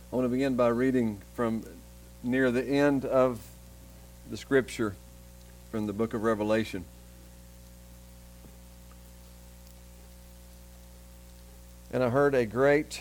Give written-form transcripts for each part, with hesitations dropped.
I want to begin by reading from near the end of the scripture from the book of Revelation. And I heard a great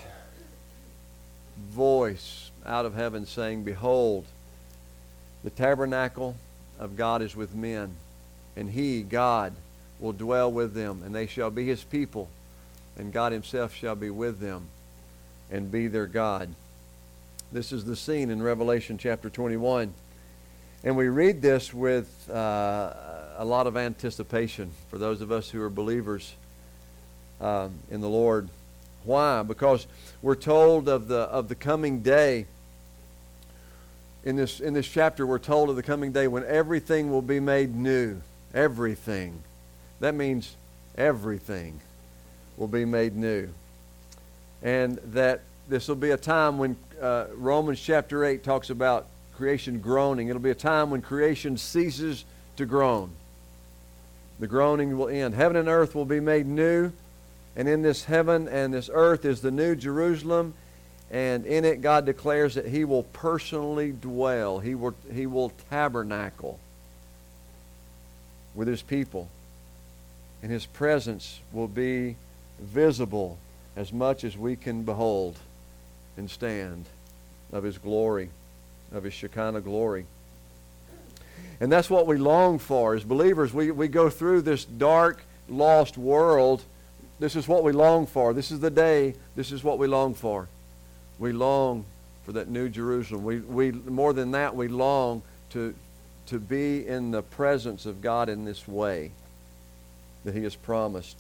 voice out of heaven saying, "Behold, the tabernacle of God is with men, and He, God, will dwell with them, and they shall be His people, and God Himself shall be with them and be their God." This is the scene in Revelation chapter 21. And we read this with a lot of anticipation for those of us who are believers in the Lord. Why? Because we're told of the coming day. In this chapter, we're told of the coming day when everything will be made new. Everything. That means everything will be made new. And that this will be a time when Romans chapter 8 talks about creation groaning. It'll be a time when creation ceases to groan. The groaning will end. Heaven and earth will be made new. And in this heaven and this earth is the new Jerusalem. And in it God declares that He will personally dwell. He will tabernacle with His people. And His presence will be visible as much as we can behold and stand of His glory, of His Shekinah glory. And that's what we long for as believers. We go through this dark, lost world. This is what we long for. This is the day. This is what we long for. We long for that new Jerusalem. We more than that, we long to be in the presence of God in this way that He has promised.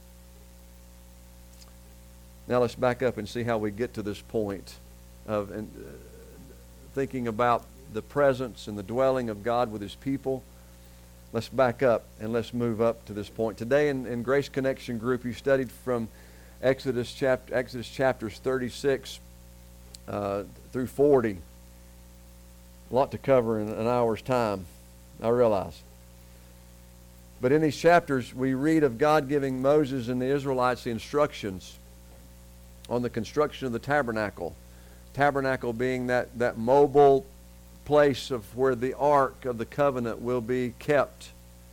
Now let's back up and see how we get to this point of thinking about the presence and the dwelling of God with His people. Let's back up and let's move up to this point. Today in Grace Connection Group, you studied from Exodus chapters 36 through 40. A lot to cover in an hour's time, I realize. But in these chapters, we read of God giving Moses and the Israelites the instructions on the construction of the tabernacle. Tabernacle being that mobile place of where the Ark of the Covenant will be kept.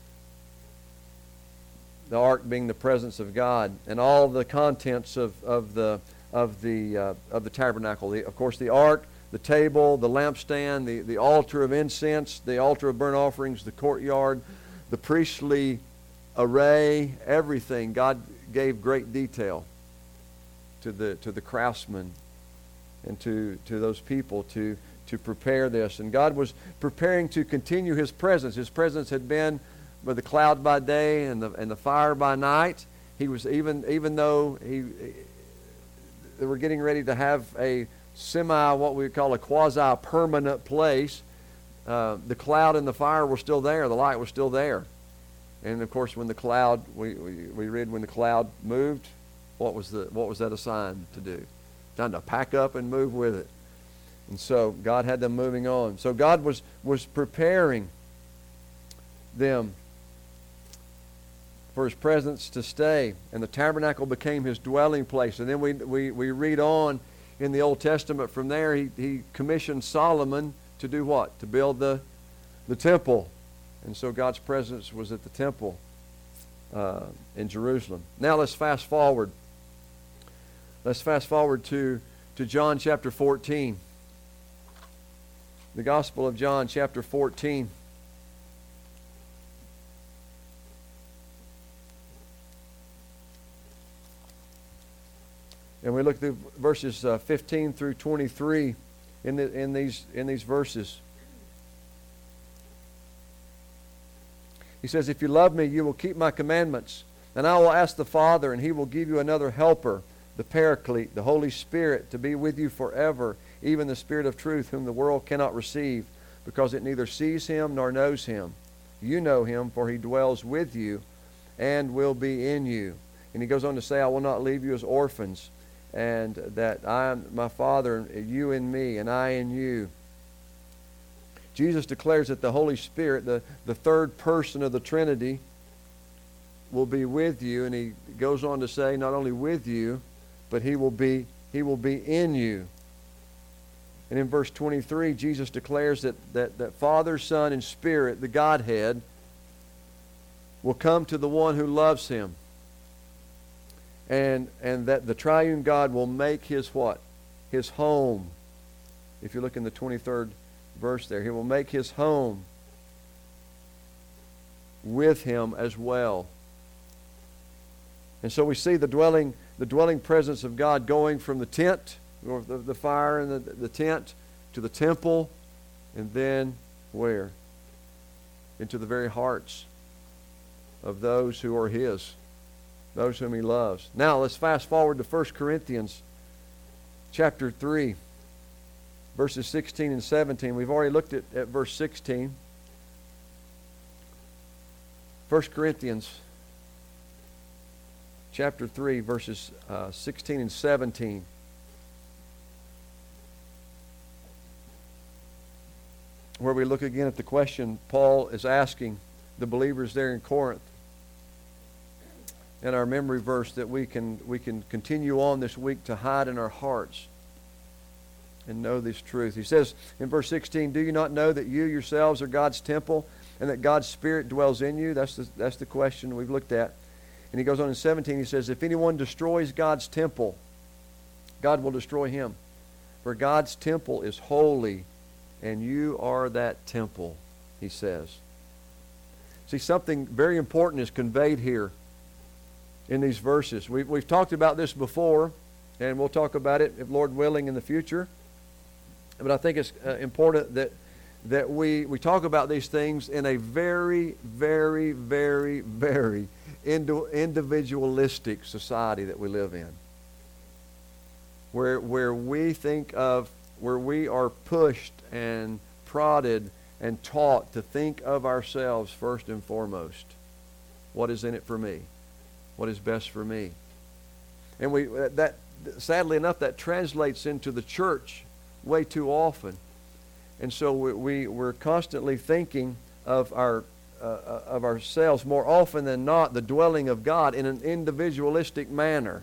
The Ark being the presence of God, and all the contents of the tabernacle. Of course, the Ark, the table, the lampstand, the altar of incense, the altar of burnt offerings, the courtyard, the priestly array, everything. God gave great detail to the craftsmen and to those people to prepare this. And God was preparing to continue His presence. His presence had been with the cloud by day and the fire by night. He was even though they were getting ready to have a what we would call a quasi-permanent place, the cloud and the fire were still there. The light was still there. And of course, when the cloud, we read when the cloud moved, what was that a sign to do? Time to pack up and move with it. And so God had them moving on. So God was preparing them for His presence to stay. And the tabernacle became His dwelling place. And then we read on in the Old Testament from there, He commissioned Solomon to do what? To build the temple. And so God's presence was at the temple in Jerusalem. Now let's fast forward. Let's fast forward to John chapter 14. The Gospel of John chapter 14. And we look through verses 15 through 23 in these verses. He says, "If you love me, you will keep my commandments, and I will ask the Father, and He will give you another helper, the Paraclete, the Holy Spirit, to be with you forever, even the Spirit of truth, whom the world cannot receive, because it neither sees Him nor knows Him. You know Him, for He dwells with you and will be in you." And He goes on to say, "I will not leave you as orphans, and that I am my Father, you in me, and I in you." Jesus declares that the Holy Spirit, the third person of the Trinity, will be with you, and He goes on to say, not only with you, but He will be in you. And in verse 23, Jesus declares that Father, Son, and Spirit, the Godhead, will come to the one who loves him. And that the triune God will make his what? His home. If you look in the 23rd verse there, he will make his home with him as well. And so we see the dwelling presence of God going from the tent, or the fire and the tent, to the temple, and then where? Into the very hearts of those who are his, those whom he loves. Now let's fast forward to 1 Corinthians chapter 3, verses 16 and 17. We've already looked at verse 16. 1 Corinthians chapter 3, verses 16 and 17. Where we look again at the question Paul is asking the believers there in Corinth. And our memory verse that we can continue on this week to hide in our hearts and know this truth. He says in verse 16, "Do you not know that you yourselves are God's temple and that God's Spirit dwells in you?" That's the question we've looked at. And he goes on in 17, he says, "If anyone destroys God's temple, God will destroy him. For God's temple is holy, and you are that temple," he says. See, something very important is conveyed here in these verses. We've talked about this before, and we'll talk about it, if Lord willing, in the future. But I think it's important that we talk about these things in a very, very, very, very individualistic society that we live in, where we think of, where we are pushed and prodded and taught to think of ourselves first and foremost. What is in it for me? What is best for me? And that sadly enough, that translates into the church way too often. And so we're constantly thinking of ourselves, more often than not, the dwelling of God, in an individualistic manner.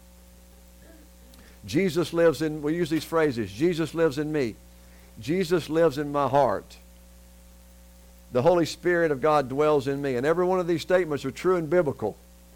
Jesus lives in, we use these phrases, Jesus lives in me. Jesus lives in my heart. The Holy Spirit of God dwells in me. And every one of these statements are true and biblical.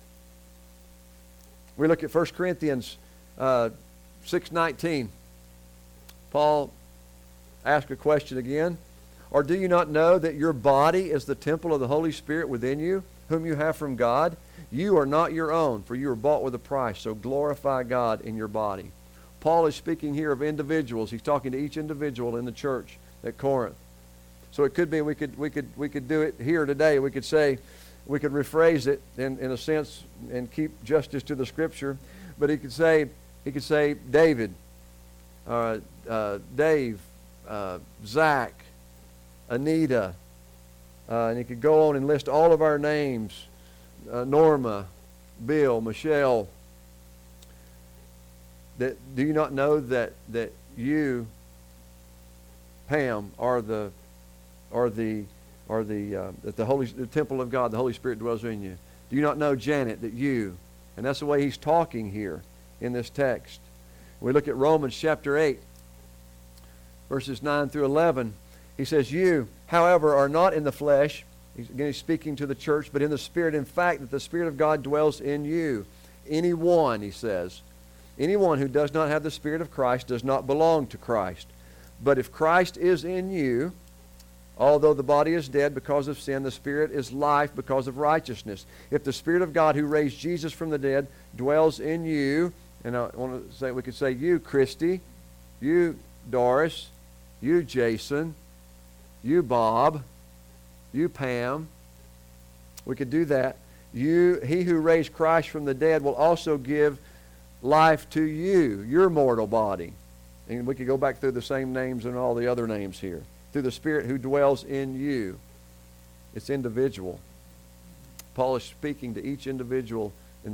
We look at 1 Corinthians 6:19. Paul asked a question again. "Or do you not know that your body is the temple of the Holy Spirit within you, whom you have from God? You are not your own, for you were bought with a price, so glorify God in your body." Paul is speaking here of individuals. He's talking to each individual in the church at Corinth. So it could be we could do it here today. We could say, we could rephrase it in a sense and keep justice to the Scripture. But he could say David, Dave, Zach, Anita, and he could go on and list all of our names, Norma, Bill, Michelle. Do you not know that you, Pam, are the temple of God, the Holy Spirit dwells in you? Do you not know, Janet, that you, and that's the way he's talking here in this text. We look at Romans chapter 8, verses 9 through 11. He says, "You, however, are not in the flesh," he's speaking to the church, "but in the Spirit, in fact, that the Spirit of God dwells in you. Anyone," he says, "anyone who does not have the Spirit of Christ does not belong to Christ. But if Christ is in you, although the body is dead because of sin, the Spirit is life because of righteousness. If the Spirit of God who raised Jesus from the dead dwells in you," and I want to say, we could say you, Christy, you, Doris, you, Jason, you, Bob, you, Pam. We could do that. He who raised Christ from the dead will also give life to you, your mortal body. And we could go back through the same names and all the other names here. Through the Spirit who dwells in you. It's individual. Paul is speaking to each individual in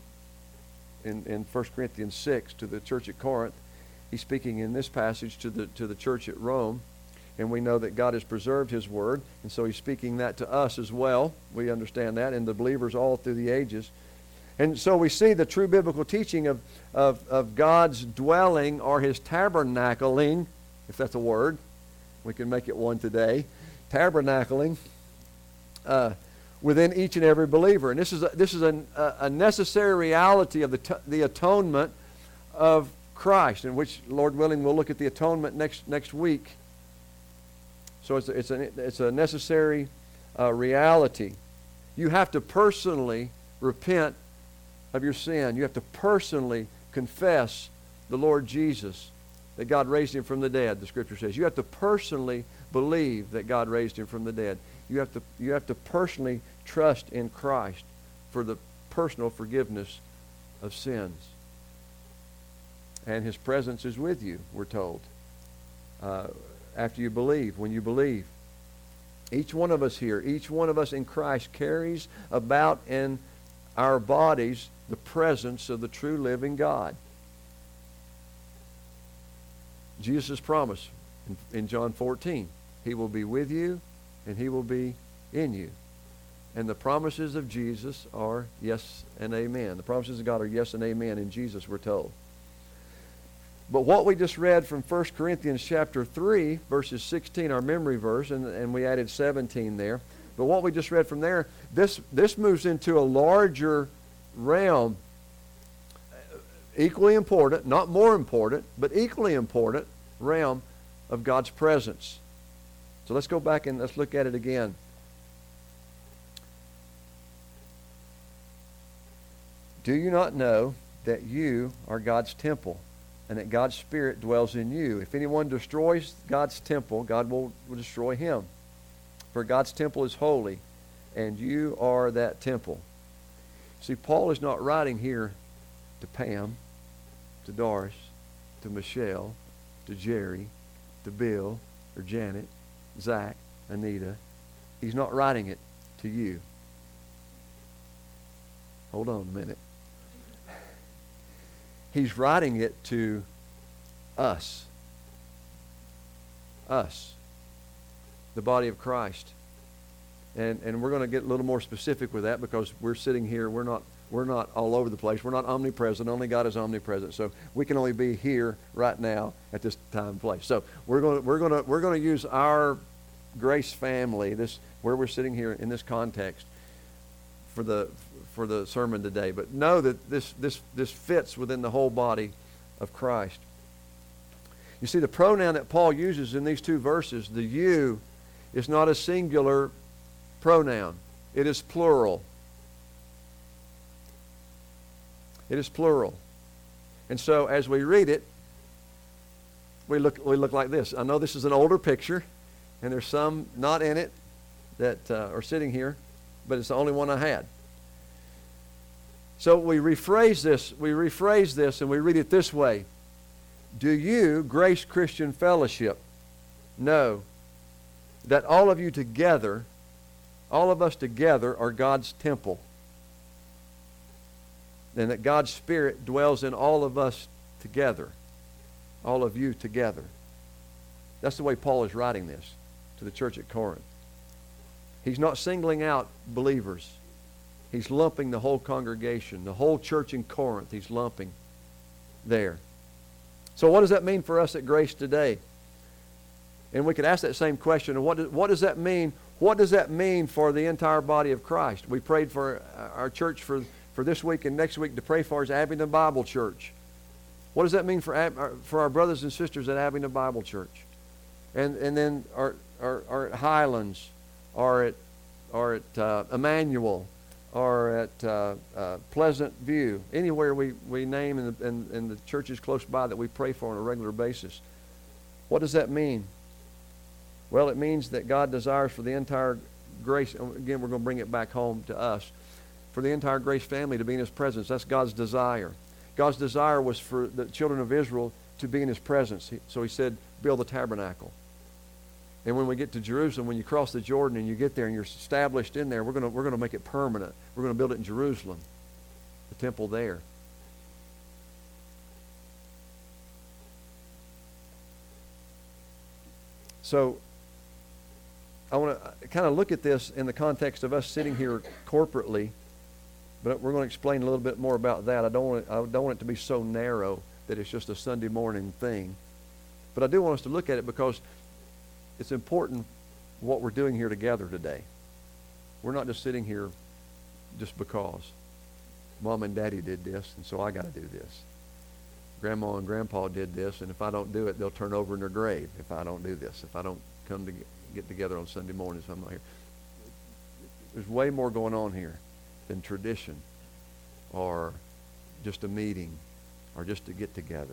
1 Corinthians 6 to the church at Corinth. He's speaking in this passage to the church at Rome. And we know that God has preserved His Word. And so He's speaking that to us as well. We understand that. And the believers all through the ages. And so we see the true biblical teaching of God's dwelling or His tabernacling if that's a word. We can make it one today. Tabernacling within each and every believer. And this is a necessary reality of the atonement of Christ, in which, Lord willing, we'll look at the atonement next week. So it's a necessary reality. You have to personally repent of your sin. You have to personally confess the Lord Jesus, that God raised him from the dead, the Scripture says. You have to personally believe that God raised him from the dead. You have to personally trust in Christ for the personal forgiveness of sins. And his presence is with you, we're told, after you believe, when you believe. Each one of us here, each one of us in Christ carries about in our bodies the presence of the true living God. Jesus' promise in John 14, he will be with you and he will be in you. And the promises of Jesus are yes and amen. The promises of God are yes and amen in Jesus, we're told. But what we just read from 1 Corinthians chapter 3, verses 16, our memory verse, and we added 17 there. But what we just read from there, this moves into a larger realm, equally important, not more important, but equally important realm of God's presence. So let's go back and let's look at it again. Do you not know that you are God's temple, and that God's Spirit dwells in you? If anyone destroys God's temple, God will destroy him. For God's temple is holy, and you are that temple. See, Paul is not writing here to Pam, to Doris, to Michelle, to Jerry, to Bill, or Janet, Zach, Anita. He's not writing it to you. Hold on a minute. He's writing it to us. Us. The body of Christ. And we're going to get a little more specific with that, because we're sitting here, we're not all over the place. We're not omnipresent. Only God is omnipresent. So we can only be here right now at this time and place. So we're going to use our Grace family, this where we're sitting here in this context, for the sermon today. But know that this fits within the whole body of Christ. You see, the pronoun that Paul uses in these two verses, the you, is not a singular pronoun. It is plural. It is plural. And so as we read it, we look like this. I know this is an older picture, and there's some not in it that are sitting here, but it's the only one I had. So we rephrase this and we read it this way. Do you, Grace Christian Fellowship, know that all of you together, all of us together, are God's temple? And that God's Spirit dwells in all of us together. All of you together. That's the way Paul is writing this to the church at Corinth. He's not singling out believers. He's lumping the whole congregation, the whole church in Corinth, he's lumping there. So what does that mean for us at Grace today? And we could ask that same question. What does that mean? What does that mean for the entire body of Christ? We prayed for our church for this week and next week to pray for is Abingdon Bible Church. What does that mean for our brothers and sisters at Abingdon Bible Church? And then our at Highlands, or at Emmanuel, or at Pleasant View, anywhere we name in the churches close by that we pray for on a regular basis. What does that mean? Well, it means that God desires for the entire Grace, again, we're going to bring it back home to us, for the entire Grace family to be in His presence. That's God's desire. God's desire was for the children of Israel to be in His presence. So He said, build the tabernacle. And when we get to Jerusalem, when you cross the Jordan and you get there and you're established in there, we're going to make it permanent. We're going to build it in Jerusalem, the temple there. So I want to kind of look at this in the context of us sitting here corporately, but we're going to explain a little bit more about that. I don't want it to be so narrow that it's just a Sunday morning thing. But I do want us to look at it because it's important what we're doing here together today. We're not just sitting here just because. Mom and Daddy did this, and so I got to do this. Grandma and Grandpa did this, and if I don't do it, they'll turn over in their grave if I don't do this, if I don't come to get together on Sunday mornings if I'm not here. There's way more going on here than tradition or just a meeting or just to get together.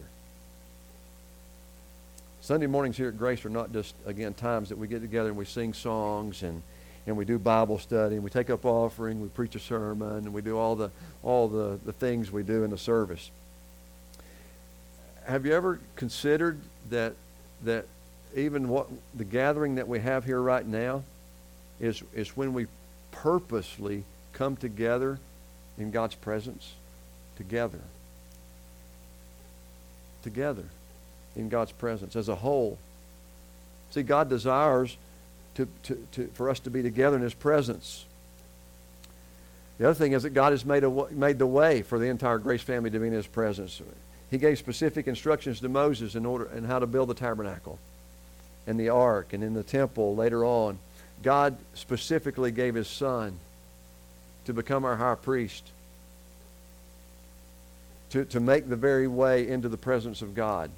Sunday mornings here at Grace are not just, again, times that we get together and we sing songs and we do Bible study and we take up offering, we preach a sermon, and we do all the things we do in the service. Have you ever considered that even what the gathering that we have here right now is when we purposely come together in God's presence? Together in God's presence as a whole. See, God desires for us to be together in His presence. The other thing is that God has made the way for the entire Grace family to be in His presence. He gave specific instructions to Moses in how to build the tabernacle and the ark and in the temple later on. God specifically gave His Son to become our high priest, to make the very way into the presence of God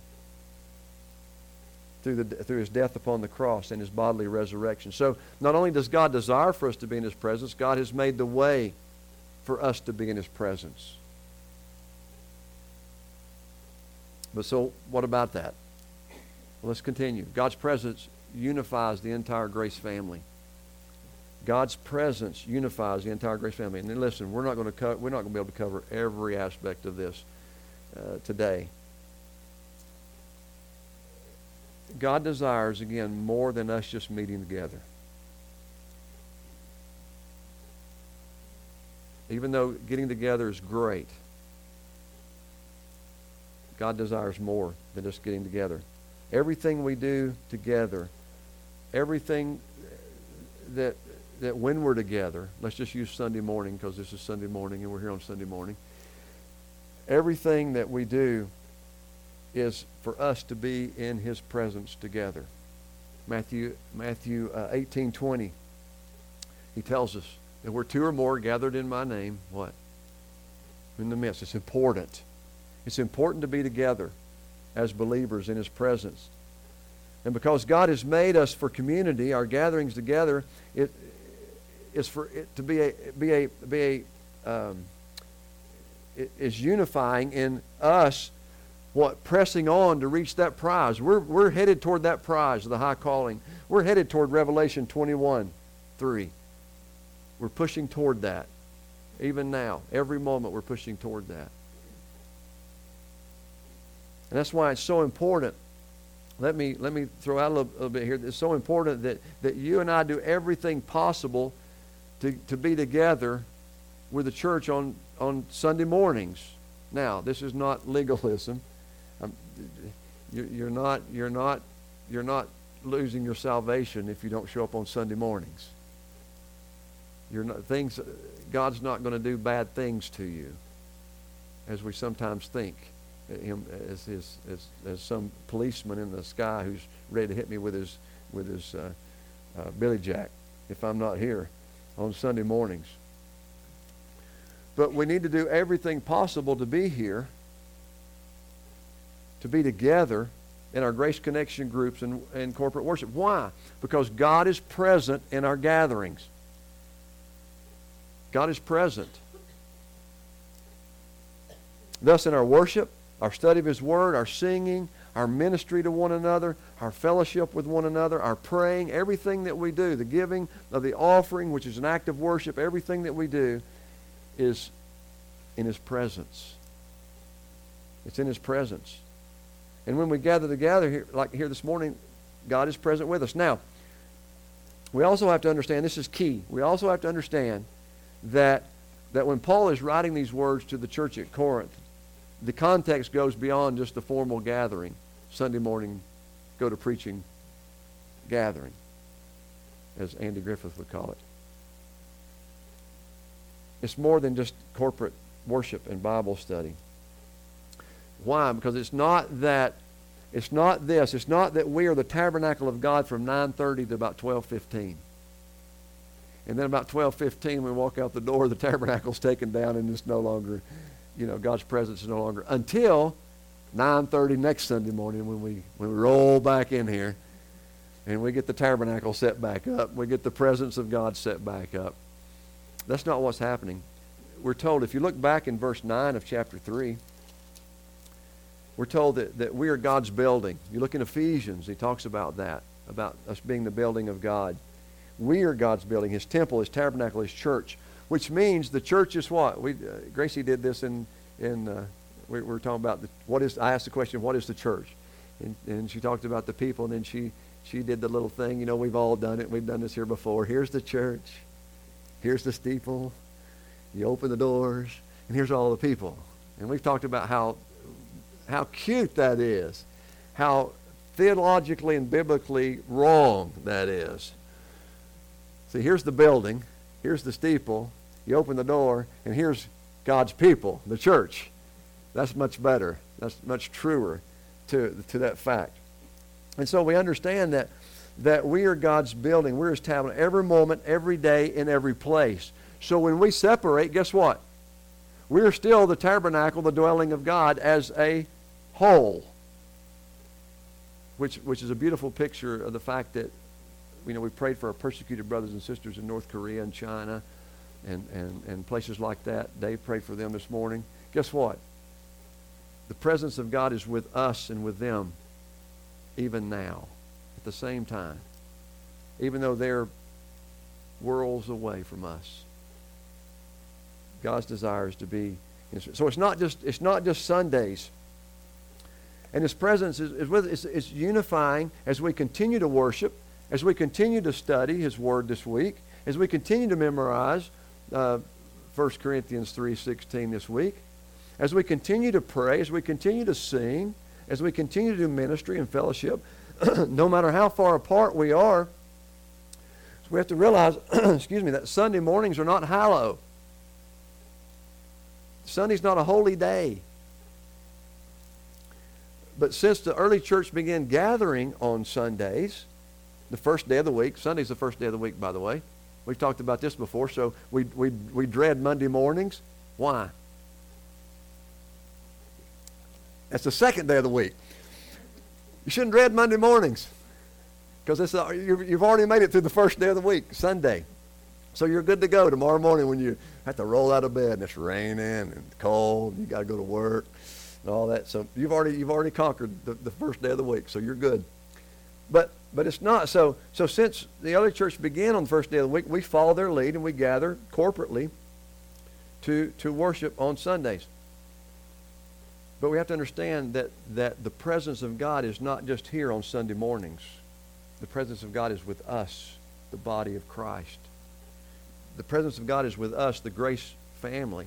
through His death upon the cross and His bodily resurrection. So not only does God desire for us to be in His presence, God has made the way for us to be in His presence. But so what about that? Well, let's continue. God's presence unifies the entire Grace family. God's presence unifies the entire Grace family. And then listen, we're not going to be able to cover every aspect of this today. God desires, again, more than us just meeting together. Even though getting together is great, God desires more than just getting together. Everything we do together, everything that when we're together, let's just use Sunday morning because this is Sunday morning and we're here on Sunday morning. Everything that we do is for us to be in His presence together. Matthew 18:20, He tells us that where two or more gathered in my name, what? In the midst. It's important. It's important to be together as believers in His presence. And because God has made us for community, our gatherings together, it is for it to is unifying in us, pressing on to reach that prize. We're headed toward that prize of the high calling. We're headed toward Revelation 21:3. We're pushing toward that. Even now, every moment we're pushing toward that. And that's why it's so important. Let me throw out a little bit here. It's so important that you and I do everything possible to be together with the church on Sunday mornings. Now, this is not legalism. You're not losing your salvation if you don't show up on Sunday mornings. God's not going to do bad things to you, as we sometimes think. Him as some policeman in the sky who's ready to hit me with his billy jack if I'm not here on Sunday mornings. But we need to do everything possible to be here, to be together in our Grace Connection groups and corporate worship. Why? Because God is present in our gatherings. God is present. Thus, in our worship, our study of His Word, our singing, our ministry to one another, our fellowship with one another, our praying, everything that we do, the giving of the offering, which is an act of worship, everything that we do is in His presence. It's in His presence. And when we gather together here, like here this morning, God is present with us. Now, we also have to understand, this is key, we also have to understand that when Paul is writing these words to the church at Corinth, the context goes beyond just the formal gathering, Sunday morning, go to preaching gathering, as Andy Griffith would call it. It's more than just corporate worship and Bible study. Why? Because it's not that It's not this. It's not that we are the tabernacle of God from 9:30 to about 12:15. And then about 12:15, we walk out the door, the tabernacle's taken down, and it's no longer, God's presence is no longer, until 9:30 next Sunday morning when we roll back in here and we get the tabernacle set back up. We get the presence of God set back up. That's not what's happening. We're told, if you look back in verse 9 of chapter 3, we're told that we are God's building. You look in Ephesians, he talks about that, about us being the building of God. We are God's building, his temple, his tabernacle, his church, which means the church is what? Gracie did this we were talking about I asked the question, what is the church? And she talked about the people, and then she did the little thing, we've all done it. We've done this here before. Here's the church. Here's the steeple. You open the doors, and here's all the people. And we've talked about how cute that is, how theologically and biblically wrong that is. See, here's the building, here's the steeple, you open the door, and here's God's people, the church. That's much better. That's much truer to that fact. And so we understand that we are God's building. We're his tabernacle every moment, every day, in every place. So when we separate, guess what? We're still the tabernacle, the dwelling of God as a whole, which is a beautiful picture of the fact that we prayed for our persecuted brothers and sisters in North Korea and China and places like that. Dave prayed for them this morning. Guess what? The presence of God is with us and with them even now at the same time, even though they're worlds away from us. God's desire is to be. So it's not just Sundays. And his presence is with us. It's unifying as we continue to worship, as we continue to study his word this week, as we continue to memorize 1 Corinthians 3:16 this week, as we continue to pray, as we continue to sing, as we continue to do ministry and fellowship, no matter how far apart we are. So we have to realize, that Sunday mornings are not hallow. Sunday's not a holy day. But since the early church began gathering on Sundays, the first day of the week, Sunday's the first day of the week, by the way. We've talked about this before, so we dread Monday mornings. Why? That's the second day of the week. You shouldn't dread Monday mornings because you've already made it through the first day of the week, Sunday. So you're good to go tomorrow morning when you have to roll out of bed and it's raining and cold and you got to go to work and all that. So you've already conquered the first day of the week, so you're good. But it's not. So since the early church began on the first day of the week, we follow their lead and we gather corporately to worship on Sundays. But we have to understand that the presence of God is not just here on Sunday mornings. The presence of God is with us, the body of Christ. The presence of God is with us, the Grace family,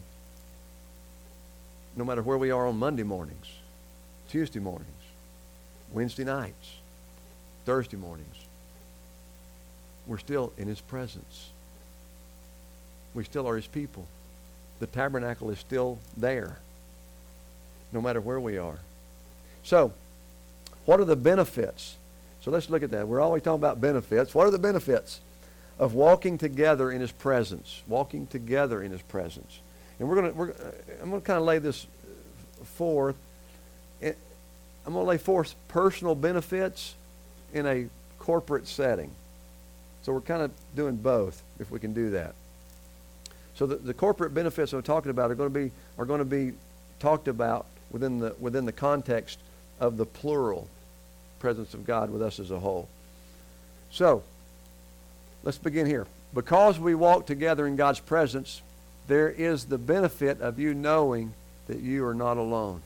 no matter where we are on Monday mornings, Tuesday mornings, Wednesday nights, Thursday mornings. We're still in his presence. We still are his people. The tabernacle is still there, no matter where we are. So, what are the benefits? So let's look at that. We're always talking about benefits. What are the benefits of walking together in his presence? Walking together in his presence. And I'm going to kind of lay this forth. I'm going to lay forth personal benefits in a corporate setting. So we're kind of doing both, if we can do that. So the corporate benefits I'm talking about are going to be talked about within the context of the plural presence of God with us as a whole. So let's begin here. Because we walk together in God's presence, there is the benefit of you knowing that you are not alone.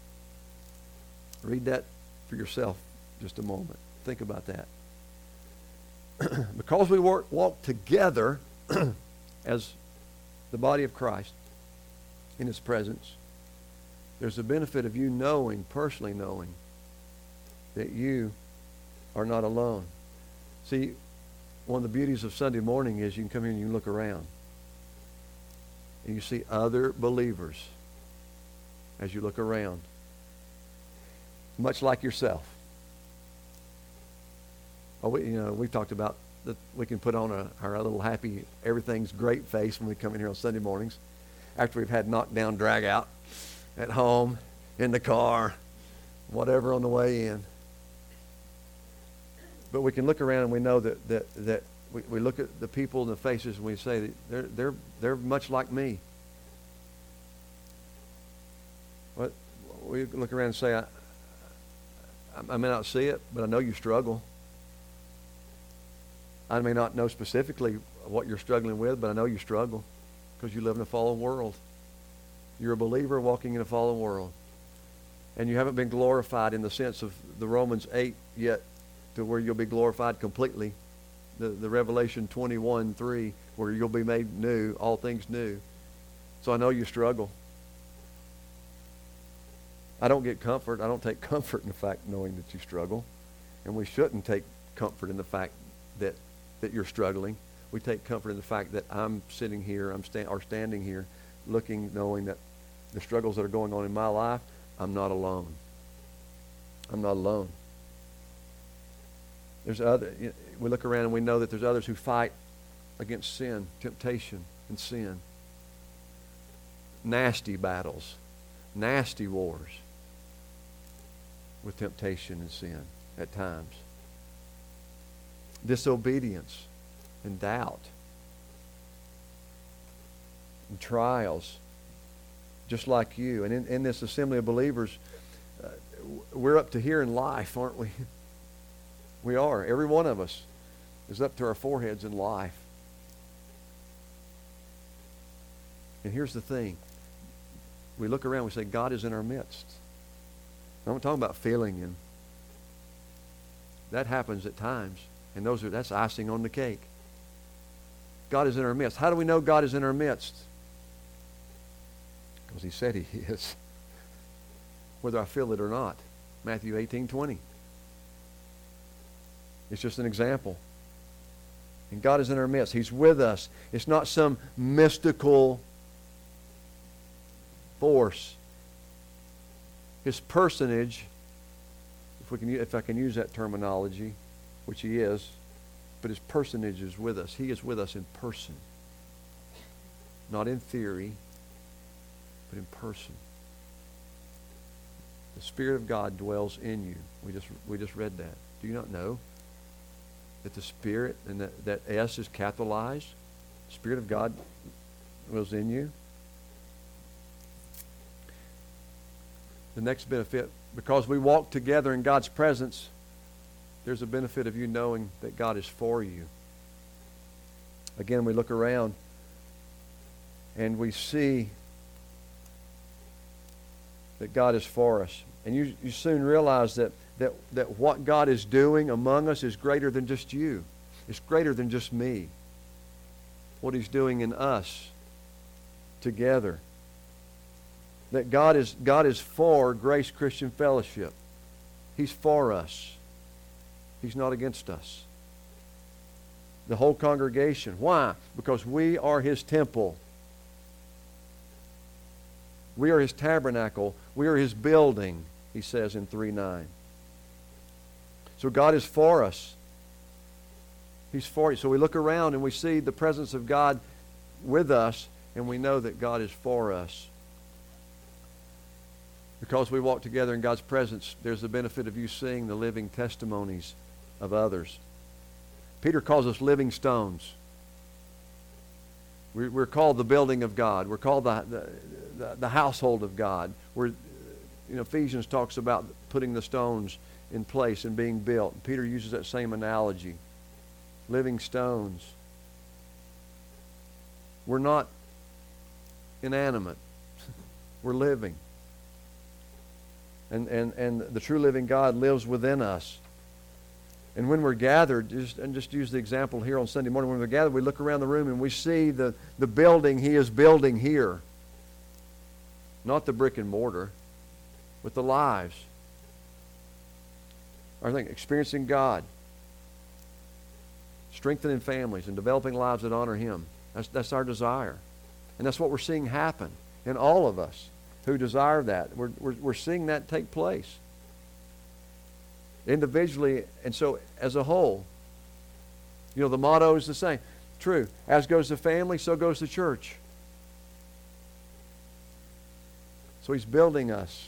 Read that for yourself just a moment. Think about that. Because we walk together as the body of Christ in his presence, there's a benefit of you personally knowing that you are not alone. See, one of the beauties of Sunday morning is you can come here and you can look around. And you see other believers as you look around. much like yourself. We've talked about that we can put on our little happy, everything's great face when we come in here on Sunday mornings after we've had knockdown drag out at home, in the car, whatever on the way in. But we can look around and we know that we look at the people in the faces and we say that they're much like me. What we look around and say, I may not see it, but I know you struggle. I may not know specifically what you're struggling with, but I know you struggle because you live in a fallen world. You're a believer walking in a fallen world. And you haven't been glorified in the sense of the Romans 8 yet, to where you'll be glorified completely. The Revelation 21:3, where you'll be made new, all things new. So I know you struggle. I don't get comfort. I don't take comfort in the fact knowing that you struggle. And we shouldn't take comfort in the fact that you're struggling. We take comfort in the fact that I'm sitting here, standing here, looking, knowing that the struggles that are going on in my life, I'm not alone. I'm not alone. We look around and we know that there's others who fight against sin, temptation, and sin. Nasty battles, nasty wars with temptation and sin at times. Disobedience and doubt and trials, just like you. And in this assembly of believers, we're up to here in life, aren't we? We are. Every one of us is up to our foreheads in life. And here's the thing. We look around, we say, God is in our midst. I'm not talking about feeling Him. That happens at times. And that's icing on the cake. God is in our midst. How do we know God is in our midst? Because He said He is. Whether I feel it or not. Matthew 18:20. It's just an example. And God is in our midst. He's with us. It's not some mystical force. His personage, if I can use that terminology, which He is, but His personage is with us. He is with us in person. Not in theory, but in person. The Spirit of God dwells in you. We just read that. Do you not know that the Spirit, and that S is capitalized? The Spirit of God dwells in you. The next benefit, because we walk together in God's presence, there's a benefit of you knowing that God is for you. Again, we look around and we see that God is for us. And you soon realize that what God is doing among us is greater than just you. It's greater than just me. What He's doing in us together. That God is for Grace Christian Fellowship. He's for us. He's not against us. The whole congregation. Why? Because we are His temple. We are His tabernacle. We are His building, He says in 3:9. So God is for us. He's for you. So we look around and we see the presence of God with us, and we know that God is for us. Because we walk together in God's presence, there's the benefit of you seeing the living testimonies of others. Peter calls us living stones. We're called the building of God. We're called the household of God. Ephesians talks about putting the stones in place and being built. Peter uses that same analogy. Living stones. We're not inanimate. We're living. And the true living God lives within us. And when we're gathered, just use the example here on Sunday morning, when we're gathered, we look around the room and we see the building He is building here. Not the brick and mortar, but the lives. I think experiencing God, strengthening families, and developing lives that honor Him. That's our desire. And that's what we're seeing happen in all of us who desire that. We're seeing that take place. individually, and so as a whole. You know, the motto is the same. True. As goes the family, so goes the church. So he's building us.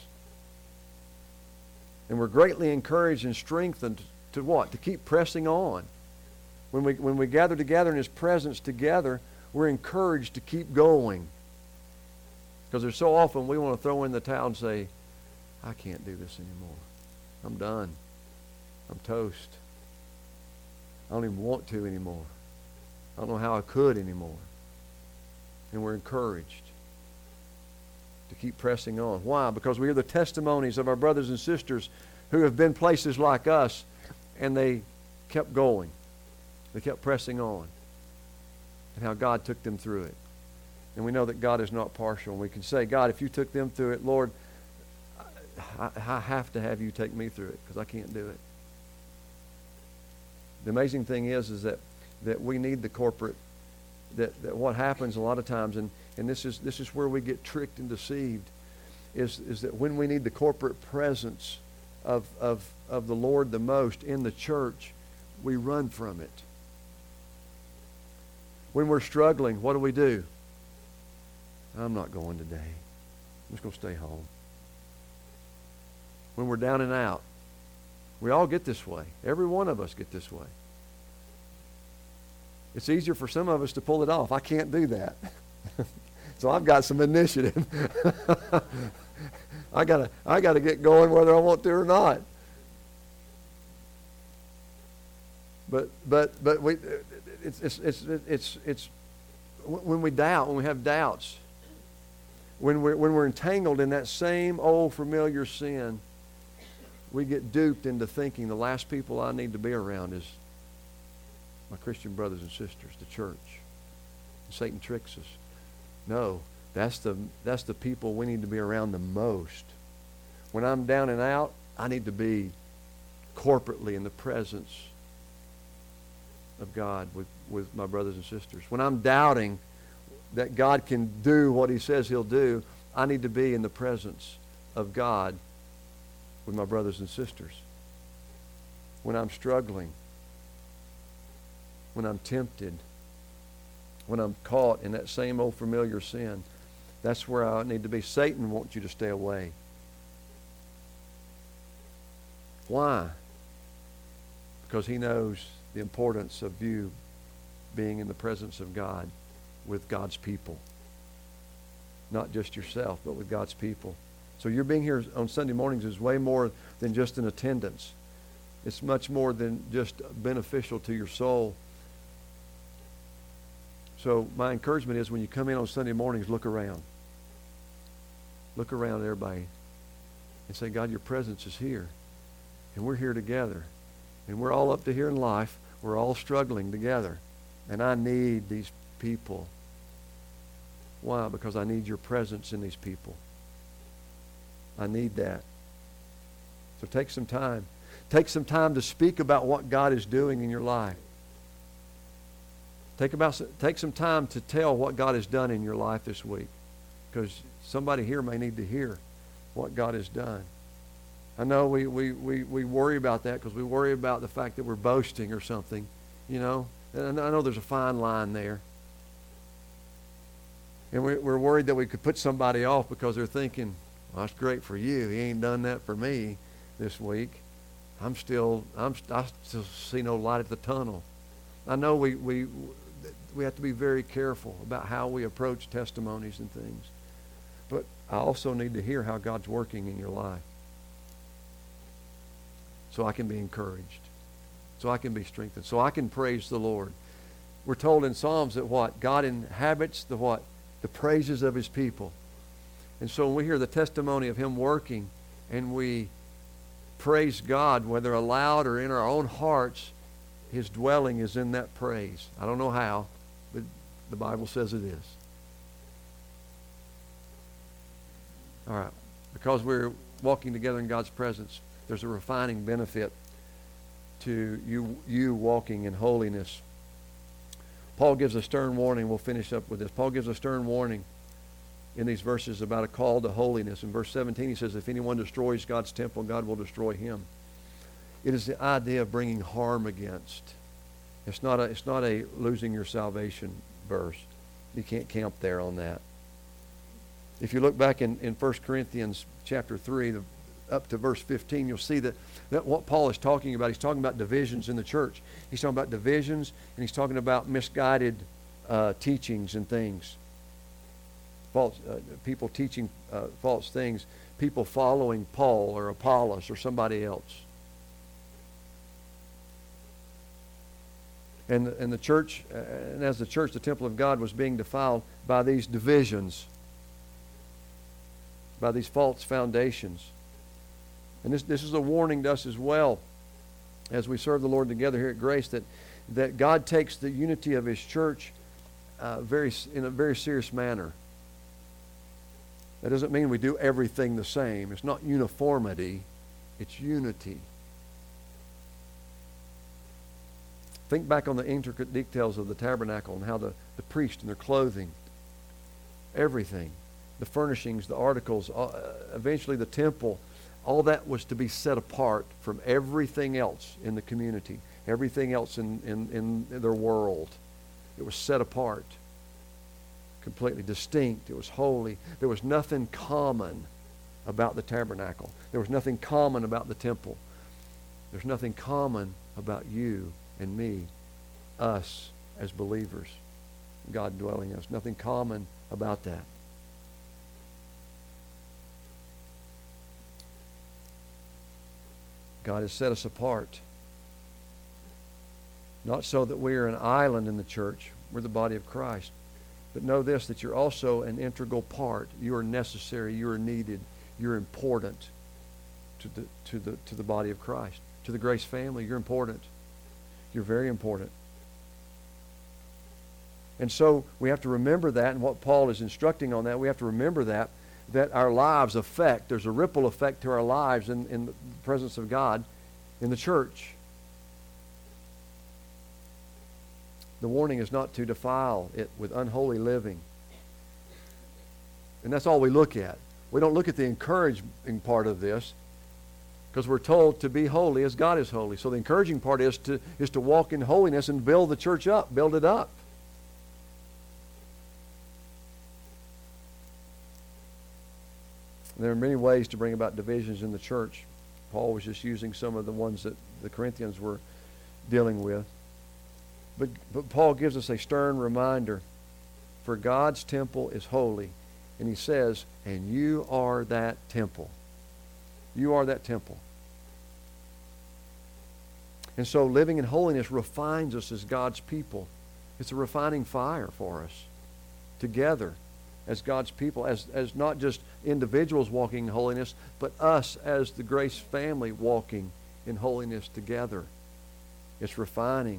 And we're greatly encouraged and strengthened to what? To keep pressing on. When we gather together in his presence together, we're encouraged to keep going. Because there's so often we want to throw in the towel and say, I can't do this anymore. I'm done. I'm toast. I don't even want to anymore. I don't know how I could anymore. And we're encouraged to keep pressing on. Why? Because we hear the testimonies of our brothers and sisters who have been places like us, and they kept going. They kept pressing on. And how God took them through it. And we know that God is not partial. We can say, God, if you took them through it, Lord, I have to have you take me through it because I can't do it. The amazing thing is that we need the corporate, that what happens a lot of times, and this is where we get tricked and deceived, is that when we need the corporate presence of the Lord the most in the church, we run from it. When we're struggling, what do? I'm not going today. I'm just going to stay home. When we're down and out, we all get this way. Every one of us get this way. It's easier for some of us to pull it off. I can't do that. So I've got some initiative. I gotta get going whether I want to or not. But it's when we doubt, when we have doubts, when we're entangled in that same old familiar sin, we get duped into thinking the last people I need to be around is my Christian brothers and sisters, the church. And Satan tricks us. No, that's the people we need to be around the most. When I'm down and out, I need to be corporately in the presence of God with my brothers and sisters. When I'm doubting that God can do what he says he'll do, I need to be in the presence of God with my brothers and sisters. When I'm struggling, when I'm tempted, when I'm caught in that same old familiar sin, that's where I need to be. Satan wants you to stay away. Why? Because he knows the importance of you being in the presence of God with God's people. Not just yourself, but with God's people. So your being here on Sunday mornings is way more than just an attendance. It's much more than just beneficial to your soul. So my encouragement is when you come in on Sunday mornings, look around. Look around at everybody and say, God, your presence is here. And we're here together. And we're all up to here in life. We're all struggling together. And I need these people. Why? Because I need your presence in these people. I need that. So take some time. Take some time to speak about what God is doing in your life. Take some time to tell what God has done in your life this week. Because somebody here may need to hear what God has done. I know we worry about that because we worry about the fact that we're boasting or something, you know. And I know there's a fine line there. And we're worried that we could put somebody off because they're thinking, well, that's great for you. He ain't done that for me this week. I still see no light at the tunnel. I know we have to be very careful about how we approach testimonies and things. But I also need to hear how God's working in your life. So I can be encouraged. So I can be strengthened. So I can praise the Lord. We're told in Psalms that what? God inhabits the what? The praises of his people. And so when we hear the testimony of him working and we praise God, whether aloud or in our own hearts, his dwelling is in that praise. I don't know how, but the Bible says it is. All right. Because we're walking together in God's presence, there's a refining benefit to you walking in holiness. Paul gives a stern warning. We'll finish up with this. Paul gives a stern warning in these verses about a call to holiness. In verse 17 he says, if anyone destroys God's temple, God will destroy him. It is the idea of bringing harm against. It's not a losing your salvation verse. You can't camp there on that. If you look back in 1 Corinthians chapter 3, up to verse 15, you'll see that what Paul is talking about, he's talking about divisions in the church. He's talking about divisions, and he's talking about misguided teachings and things. False people teaching false things, people following Paul or Apollos or somebody else. And the church, and as the church, the temple of God was being defiled by these divisions, by these false foundations. And this is a warning to us as well, as we serve the Lord together here at Grace, that God takes the unity of His church in a very serious manner. That doesn't mean we do everything the same. It's not uniformity, it's unity. Think back on the intricate details of the tabernacle and how the priest and their clothing, everything, the furnishings, the articles, eventually the temple, all that was to be set apart from everything else in the community, everything else in their world. It was set apart, completely distinct. It was holy. There was nothing common about the tabernacle. There was nothing common about the temple. There's nothing common about you and me, us as believers, God dwelling in us. Nothing common about that. God has set us apart. Not so that we are an island in the church. We're the body of Christ. But know this, that you're also an integral part. You are necessary. You are needed. You're important to the body of Christ. To the Grace family, you're important. You're very important. And so we have to remember that, and what Paul is instructing on that, we have to remember that our lives affect, there's a ripple effect to our lives in the presence of God in the church. The warning is not to defile it with unholy living. And that's all we look at. We don't look at the encouraging part of this, because we're told to be holy as God is holy. So the encouraging part is to walk in holiness and build the church up, build it up. There are many ways to bring about divisions in the church. Paul was just using some of the ones that the Corinthians were dealing with. But Paul gives us a stern reminder, for God's temple is holy. And he says, and you are that temple. You are that temple. And so living in holiness refines us as God's people. It's a refining fire for us together as God's people, as not just individuals walking in holiness, but us as the Grace family walking in holiness together. It's refining.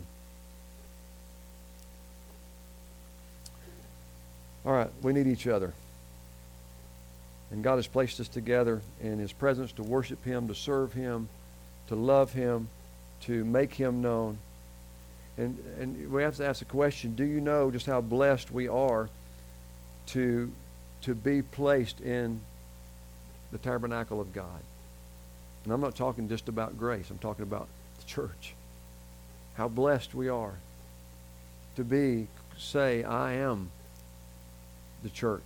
All right, we need each other. And God has placed us together in His presence to worship Him, to serve Him, to love Him, to make Him known. And we have to ask the question, do you know just how blessed we are to be placed in the tabernacle of God? And I'm not talking just about Grace. I'm talking about the church. How blessed we are to say, I am the church.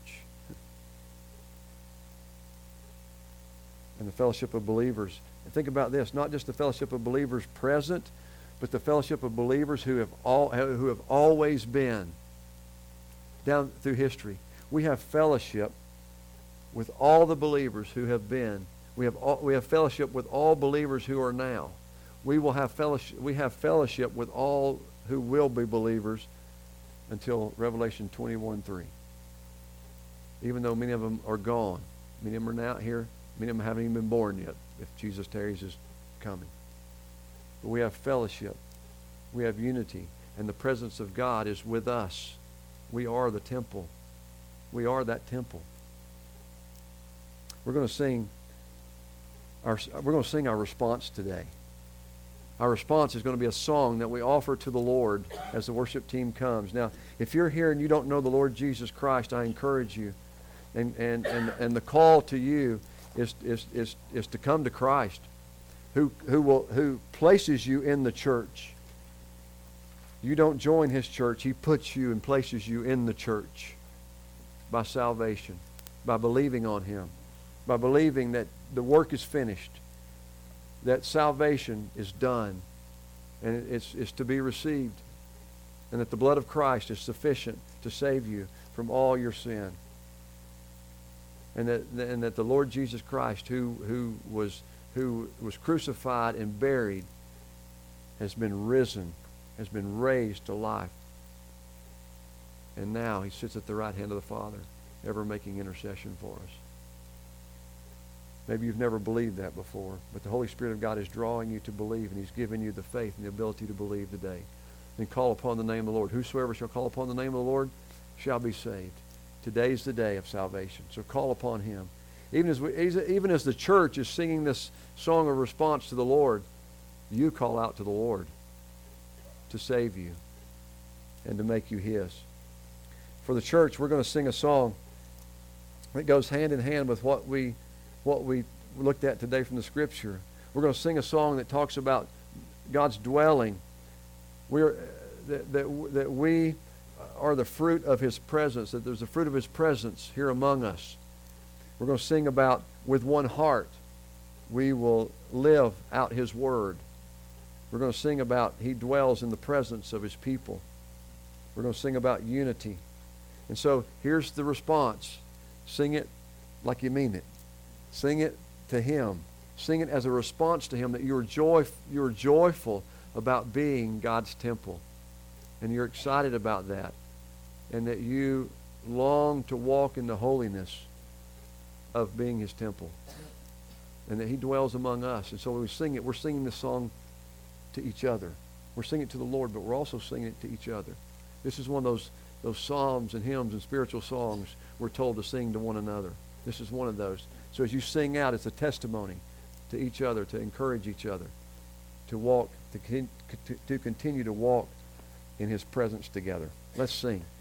And the fellowship of believers. And think about this, not just the fellowship of believers present, but the fellowship of believers who have always been down through history. We have fellowship with all the believers who have been. We have fellowship with all believers who are now. We have fellowship with all who will be believers until Revelation 21:3. Even though many of them are gone. Many of them are not here. Many of them haven't even been born yet, if Jesus tarries is coming. But we have fellowship. We have unity. And the presence of God is with us. We are the temple. We are that temple. We're going to sing our response today. Our response is going to be a song that we offer to the Lord as the worship team comes. Now, if you're here and you don't know the Lord Jesus Christ, I encourage you. And the call to you is to come to Christ, who places you in the church. You don't join his church. He puts you and places you in the church by salvation, by believing on him, by believing that the work is finished, that salvation is done, and it's to be received, and that the blood of Christ is sufficient to save you from all your sin, and that the Lord Jesus Christ, who was crucified and buried, has been risen, has been raised to life. And now he sits at the right hand of the Father, ever making intercession for us. Maybe you've never believed that before, but the Holy Spirit of God is drawing you to believe, and he's given you the faith and the ability to believe today. Then call upon the name of the Lord. Whosoever shall call upon the name of the Lord shall be saved. Today's the day of salvation, so call upon him. Even as the church is singing this song of response to the Lord, you call out to the Lord to save you and to make you his. For the church, we're going to sing a song that goes hand in hand with what we looked at today from the Scripture. We're going to sing a song that talks about God's dwelling. That we are the fruit of his presence, that there's the fruit of his presence here among us. We're going to sing about with one heart we will live out his word. We're going to sing about he dwells in the presence of his people. We're going to sing about unity. And so here's the response. Sing it like you mean it. Sing it to him. Sing it as a response to him, that you're joyful about being God's temple. And you're excited about that. And that you long to walk in the holiness of being his temple. And that he dwells among us. And so when we sing it, we're singing this song to each other. We're singing it to the Lord, but we're also singing it to each other. This is one of those psalms and hymns and spiritual songs we're told to sing to one another. This is one of those. So as you sing out, it's a testimony to each other, to encourage each other, to walk, to continue to walk in his presence together. Let's sing.